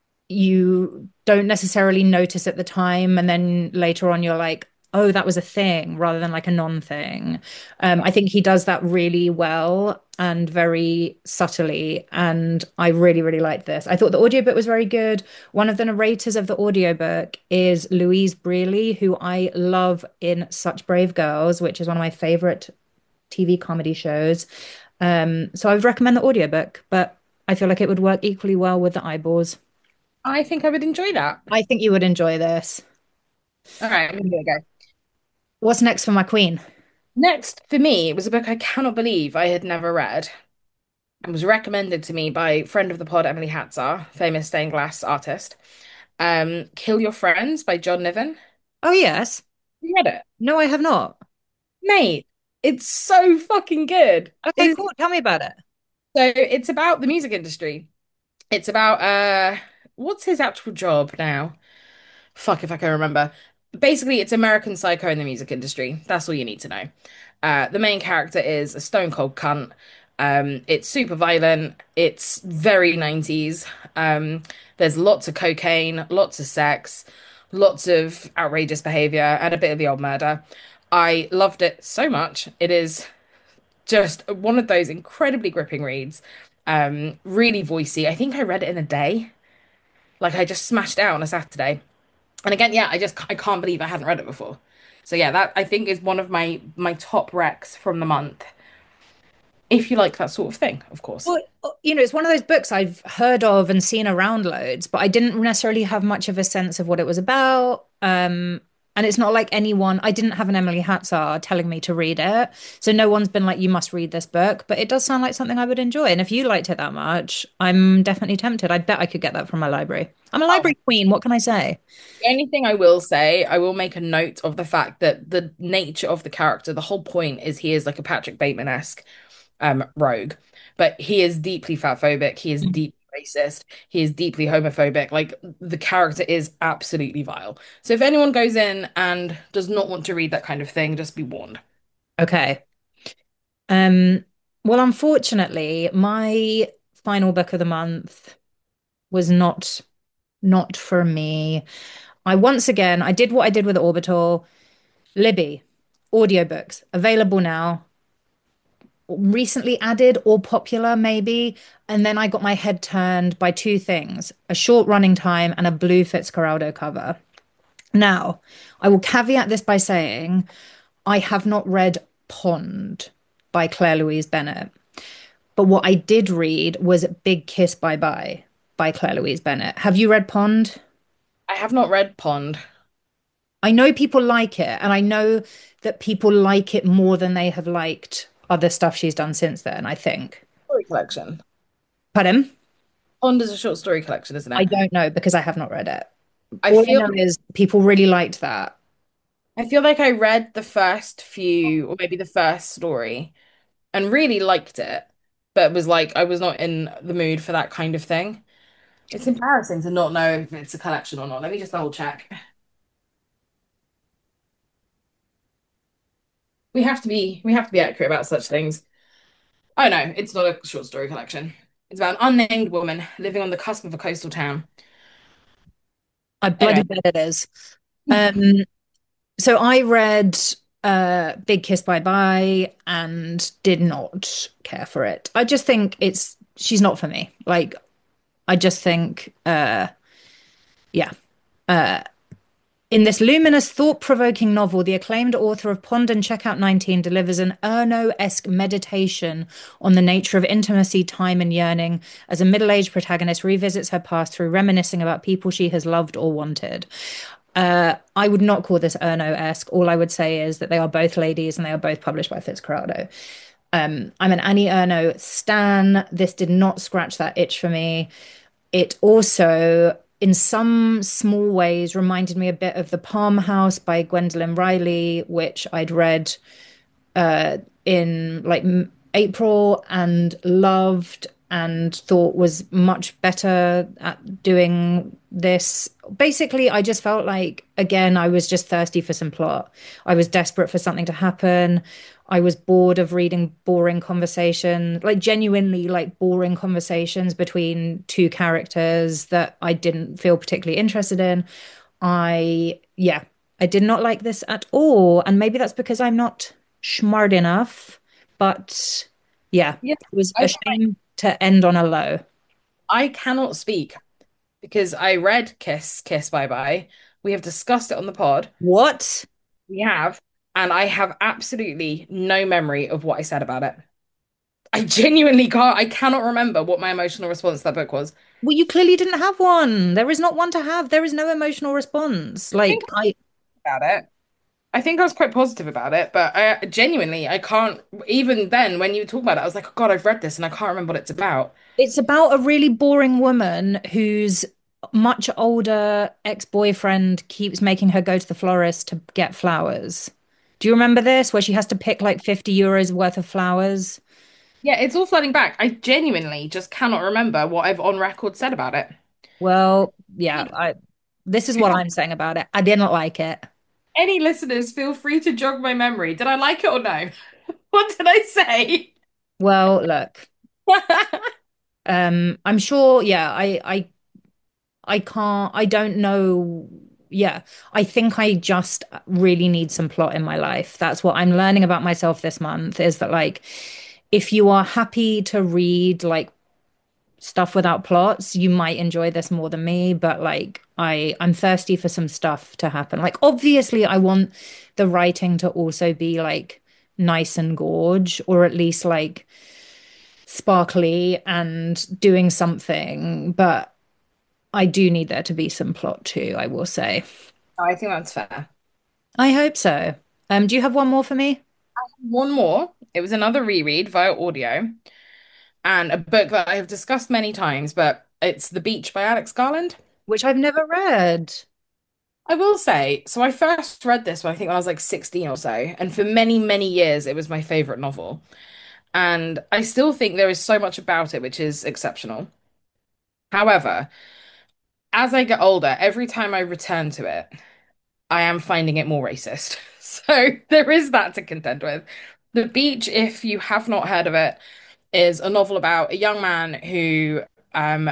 A: you don't necessarily notice at the time, and then later on you're like, oh, that was a thing rather than like a non-thing. Um, I think he does that really well and very subtly, and I really, really liked this. I thought the audiobook was very good. One of the narrators of the audiobook is Louise Brealey, who I love in Such Brave Girls, which is one of my favorite T V comedy shows. Um, so I would recommend the audiobook, but I feel like it would work equally well with the eyeballs.
B: I think I would enjoy that.
A: I think you would enjoy this.
B: All right, I'm gonna give it a go.
A: What's next for my queen?
B: Next, for me, it was a book I cannot believe I had never read. It was recommended to me by friend of the pod, Emily Hatzar, famous stained glass artist. Um, Kill Your Friends by John Niven.
A: Oh, yes.
B: You read it?
A: No, I have not.
B: Mate, it's so fucking good. It
A: Okay,
B: is
A: cool. Tell me about it.
B: so it's about the music industry. It's about uh what's his actual job now? Fuck if I can remember. Basically, it's American Psycho in the music industry. That's all you need to know. Uh, the main character is a stone cold cunt. Um, it's super violent. It's very nineties. Um, there's lots of cocaine, lots of sex, lots of outrageous behavior, and a bit of the old murder. I loved it so much. It is just one of those incredibly gripping reads. Um, really voicey. I think I read it in a day. Like I just smashed it out on a Saturday. And again, yeah, I just I can't believe I hadn't read it before. So yeah, that I think is one of my my top recs from the month. If you like that sort of thing, of course.
A: Well, you know, it's one of those books I've heard of and seen around loads, but I didn't necessarily have much of a sense of what it was about. Um, and it's not like anyone, I didn't have an Emily Hatzar telling me to read it. So no one's been like, you must read this book, but it does sound like something I would enjoy. And if you liked it that much, I'm definitely tempted. I bet I could get that from my library. I'm a
B: Oh,
A: library queen. What can I say?
B: the only thing I will say, I will make a note of the fact that the nature of the character, the whole point is he is like a Patrick Bateman-esque um rogue, but he is deeply fatphobic, he is deeply racist, he is deeply homophobic. Like the character is absolutely vile. So if anyone goes in and does not want to read that kind of thing, just be warned.
A: Okay. Um, well, unfortunately, my final book of the month was not not for me. I once again, I did what I did with Orbital. Libby, audiobooks available now, recently added or popular maybe. And then I got my head turned by two things, a short running time and a blue Fitzcarraldo cover. Now, I will caveat this by saying I have not read Pond by Claire Louise Bennett. But what I did read was Big Kiss Bye Bye by Claire Louise Bennett. Have you read Pond?
B: I have not read Pond.
A: I know people like it, and I know that people like it more than they have liked other stuff she's done since then, I think.
B: Story collection.
A: Pardon?
B: Pond is a short story collection, isn't
A: I
B: it?
A: don't know because I have not read it.
B: I
A: All I
B: feel
A: know is people really liked that.
B: I feel like I read the first few, or maybe the first story, and really liked it, but was like I was not in the mood for that kind of thing. It's embarrassing to not know if it's a collection or not. Let me just double check. We have to be we have to be accurate about such things. Oh no, it's not a short story collection. It's about an unnamed woman living on the cusp of a coastal town.
A: I bloody
B: Anyway,
A: bet it is. Um, so I read uh Big Kiss Bye Bye and did not care for it. I just think it's she's not for me. Like I just think uh yeah. Uh, In this luminous, thought-provoking novel, the acclaimed author of Pond and Checkout nineteen delivers an Erno-esque meditation on the nature of intimacy, time, and yearning as a middle-aged protagonist revisits her past through reminiscing about people she has loved or wanted. Uh, I would not call this Erno-esque. All I would say is that they are both ladies and they are both published by Fitzcarraldo. Um, I'm an Annie Ernaux stan. This did not scratch that itch for me. It also, in some small ways, reminded me a bit of The Palm House by Gwendolyn Riley, which I'd read uh, in like April and loved. and thought was much better at doing this. Basically, I just felt like, again, I was just thirsty for some plot. I was desperate for something to happen. I was bored of reading boring conversation, like genuinely like boring conversations between two characters that I didn't feel particularly interested in. I, yeah, I did not like this at all. And maybe that's because I'm not smart enough, but yeah,
B: Yeah,
A: it was
B: I
A: a
B: feel like
A: shame to end on a low.
B: I cannot speak because I read Kiss, Kiss Bye Bye. We have discussed it on the pod.
A: What?
B: We have, and I have absolutely no memory of what I said about it. I genuinely can't, I cannot remember what my emotional response to that book was.
A: Well, you clearly didn't have one. There is not one to have. There is no emotional response.
B: I think
A: Like, I,
B: about it. I think I was quite positive about it, but I genuinely, I can't, even then, when you talk about it, I was like, oh God, I've read this and I can't remember what it's about.
A: it's about a really boring woman whose much older ex-boyfriend keeps making her go to the florist to get flowers. Do you remember this, where she has to pick like fifty euros worth of flowers?
B: Yeah, it's all flooding back. I genuinely just cannot remember what I've on record said about it.
A: Well, yeah, I this is what I'm saying about it. I didn't like it.
B: Any listeners, feel free to jog my memory. Did I like it or no? What did I say?
A: Well, look, um, I'm sure, yeah, I I I can't, I don't know. Yeah, I think I just really need some plot in my life. That's what I'm learning about myself this month is that, like, if you are happy to read like stuff without plots, you might enjoy this more than me. But like, I, I'm thirsty for some stuff to happen. Like, obviously, I want the writing to also be like nice and gorge, or at least like sparkly and doing something. But I do need there to be some plot too, I will say.
B: I think that's fair.
A: I hope so. Um, do you have one more for me?
B: One more. It was another reread via audio and a book that I have discussed many times, but it's The Beach by Alex Garland.
A: Which I've never read.
B: I will say, so I first read this when I think when I was like sixteen or so, and for many, many years it was my favorite novel. And I still think there is so much about it which is exceptional. However, as I get older, every time I return to it, I am finding it more racist. So there is that to contend with. The Beach, if you have not heard of it, is a novel about a young man who um,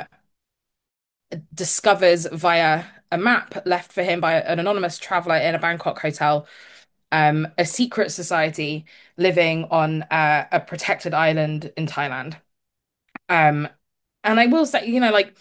B: discovers via a map left for him by an anonymous traveler in a Bangkok hotel um, a secret society living on uh, a protected island in Thailand. Um, and I will say, you know, like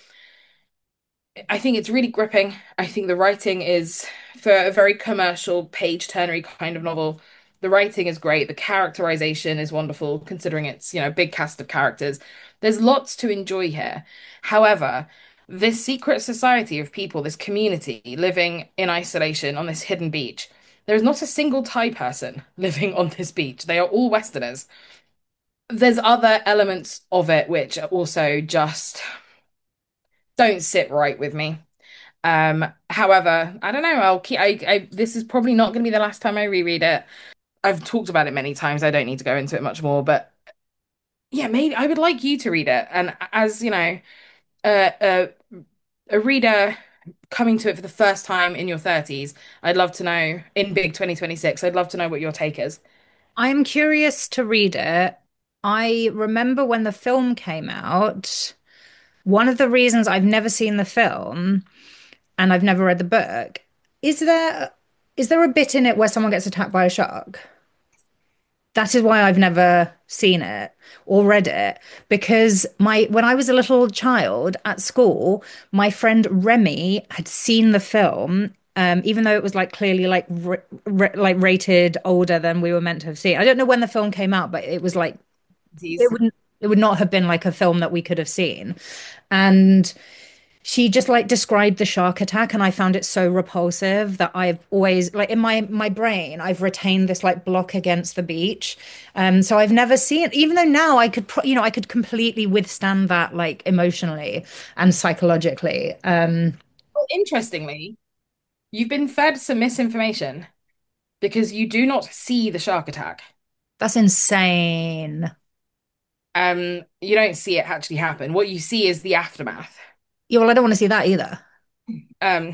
B: I think it's really gripping. I think the writing is for a very commercial, page-turnery kind of novel. The writing is great. The characterization is wonderful, considering it's, you know, a big cast of characters. There's lots to enjoy here. However, this secret society of people, this community living in isolation on this hidden beach, there is not a single Thai person living on this beach. They are all Westerners. There's other elements of it which are also just don't sit right with me. Um, however, I don't know. I'll keep. I, I. This is probably not going to be the last time I reread it. I've talked about it many times. I don't need to go into it much more. But yeah, maybe I would like you to read it. And as you know, a a, a reader coming to it for the first time in your thirties, I'd love to know in big twenty twenty-six. I'd love to know what your take is.
A: I'm curious to read it. I remember when the film came out, one of the reasons I've never seen the film and I've never read the book, is there is there a bit in it where someone gets attacked by a shark? That is why I've never seen it or read it because my when I was a little child at school, my friend Remy had seen the film, um, even though it was like clearly like r r like rated older than we were meant to have seen. I don't know when the film came out, but it was like it wouldn't it would not have been like a film that we could have seen. And she just like described the shark attack and I found it so repulsive that I've always like in my my brain I've retained this like block against the beach. Um so I've never seen even though now I could pro you know I could completely withstand that like emotionally and psychologically. Um
B: Well, interestingly, you've been fed some misinformation because you do not see the shark attack.
A: that's insane.
B: Um, you don't see it actually happen. What you see is the aftermath.
A: Yeah, well, I don't want to see that either.
B: Um,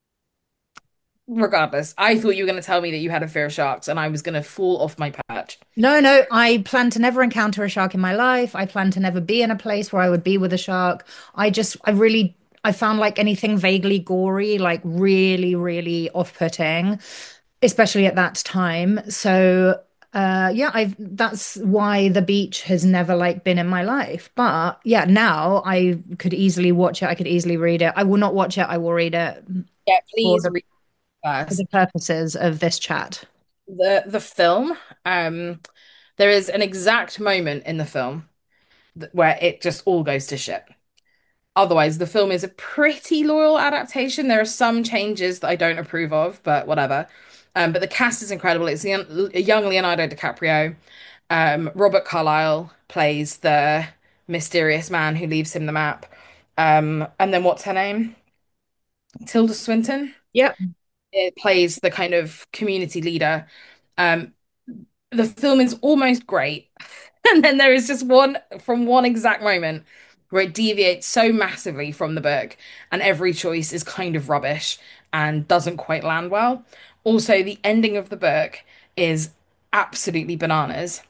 B: Regardless, I thought you were going to tell me that you had a fear of sharks, and I was going to fall off my perch.
A: No, no, I plan to never encounter a shark in my life. I plan to never be in a place where I would be with a shark. I just, I really, I found like anything vaguely gory, like really, really off-putting, especially at that time. So, uh, yeah, I've, that's why the beach has never like been in my life. But yeah, now I could easily watch it. I could easily read it. I will not watch it. I will read it
B: Yeah,
A: for
B: please
A: the,
B: read
A: for the
B: first.
A: purposes of this chat.
B: The the film, um, there is an exact moment in the film th- where it just all goes to shit. Otherwise, the film is a pretty loyal adaptation. There are some changes that I don't approve of, but whatever. Um, but the cast is incredible. It's the, a young Leonardo DiCaprio. Um, Robert Carlyle plays the mysterious man who leaves him the map. Um, and then what's her name? Tilda Swinton.
A: Yep.
B: It plays the kind of community leader. Um, the film is almost great. And then there is just one from one exact moment where it deviates so massively from the book, and every choice is kind of rubbish and doesn't quite land well. Also, the ending of the book is absolutely bananas.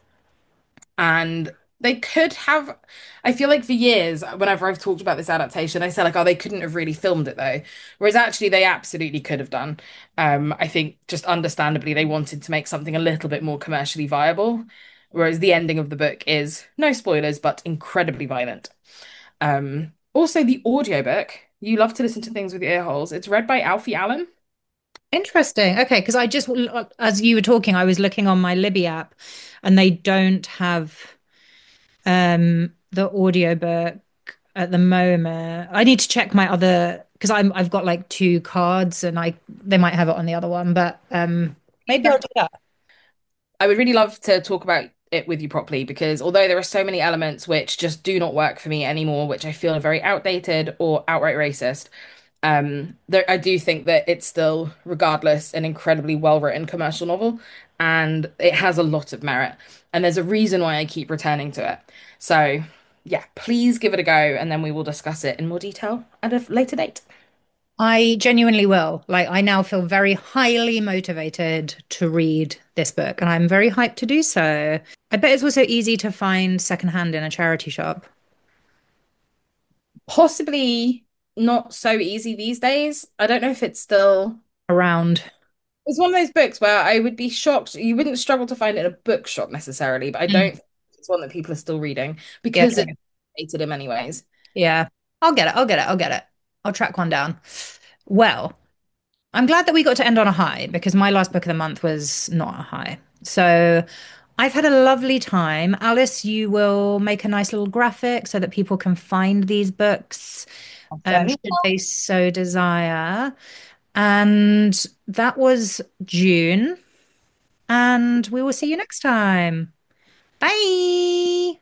B: And they could have, I feel like for years, whenever I've talked about this adaptation, I said like, oh, they couldn't have really filmed it though. Whereas actually they absolutely could have done. Um, I think just understandably they wanted to make something a little bit more commercially viable. Whereas the ending of the book is, no spoilers, but incredibly violent. Um, also the audiobook, you love to listen to things with your ear holes. It's read by Alfie Allen.
A: Interesting. Okay, because I just, as you were talking, I was looking on my Libby app and they don't have um the audiobook at the moment. I need to check my other because I'm I've got like two cards and I they might have it on the other one, but um maybe I'll do that.
B: I would really love to talk about it with you properly because although there are so many elements which just do not work for me anymore, which I feel are very outdated or outright racist, um, there I do think that it's still, regardless, an incredibly well-written commercial novel, and it has a lot of merit. And there's a reason why I keep returning to it. So, yeah, please give it a go, and then we will discuss it in more detail at a later date.
A: I genuinely will. Like I now feel very highly motivated to read this book and I'm very hyped to do so. I bet it's also easy to find secondhand in a charity shop
B: Possibly not so easy these days. I don't know if it's still.
A: around.
B: It's one of those books where I would be shocked. You wouldn't struggle to find it in a bookshop necessarily, but I don't
A: Mm.
B: think it's one that people are still reading
A: Yeah,
B: because it's
A: okay.
B: dated in many ways.
A: Yeah. I'll get it. I'll get it. I'll get it. I'll track one down. Well, I'm glad that we got to end on a high because my last book of the month was not a high. So I've had a lovely time. Alice, you will make a nice little graphic so that people can find these books,
B: I
A: um,
B: certainly
A: should they so desire. And that was June. And we will see you next time. Bye.